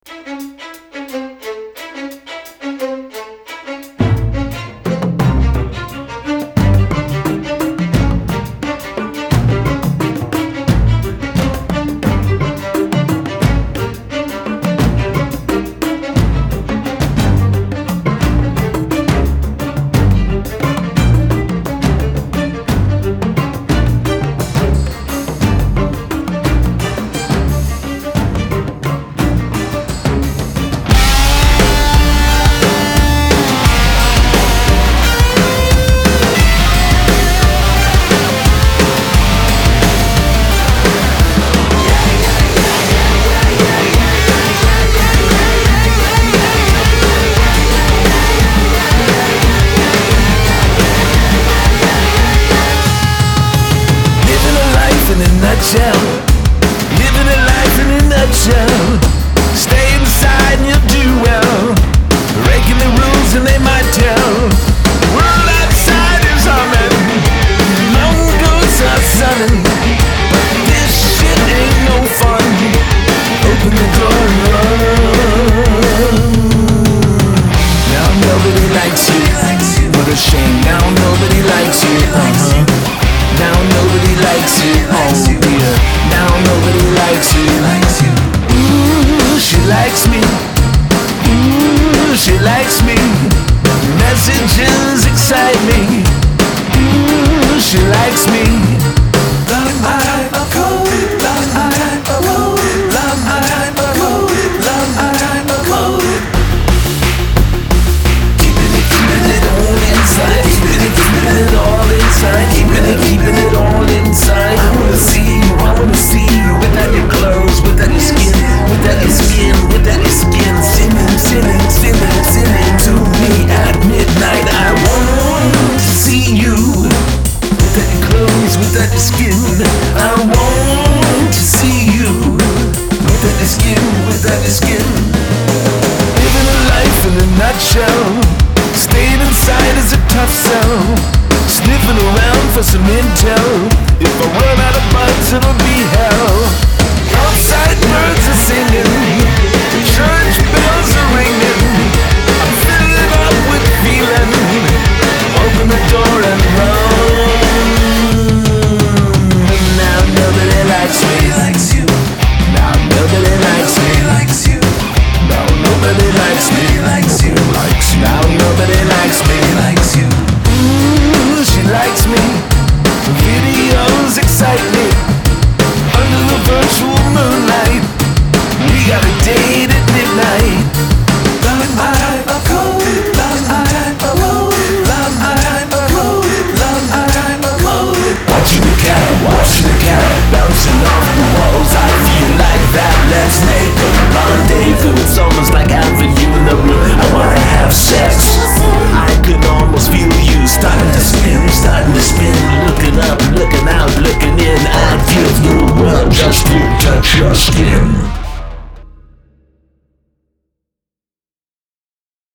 Living a life in a nutshell. Stay inside and you'll do well. Breaking the rules and they might tell. World outside is humming. Long goes our sunning. But this shit ain't no fun. Open the door and run. Now nobody likes you. What a shame. Now nobody likes you. Now nobody likes you, oh dear. Now nobody likes you. Ooh, she likes me. Ooh, she likes me. Messages excite me. Ooh, she likes me. Love my type of code. Love my type of code. Love my type of code. Love my type of code. Keeping it all inside. Keeping it all inside. Keeping it all inside. I wanna see you without your clothes, without your skin, without your skin, without your skin. Sinning to me at midnight. I want to see you without your clothes, without your skin. I want to see you without your skin, without your skin. Living a life in a nutshell. Staying inside is a tough sell. Sniffing around for some intel. If I run out of buds, it'll be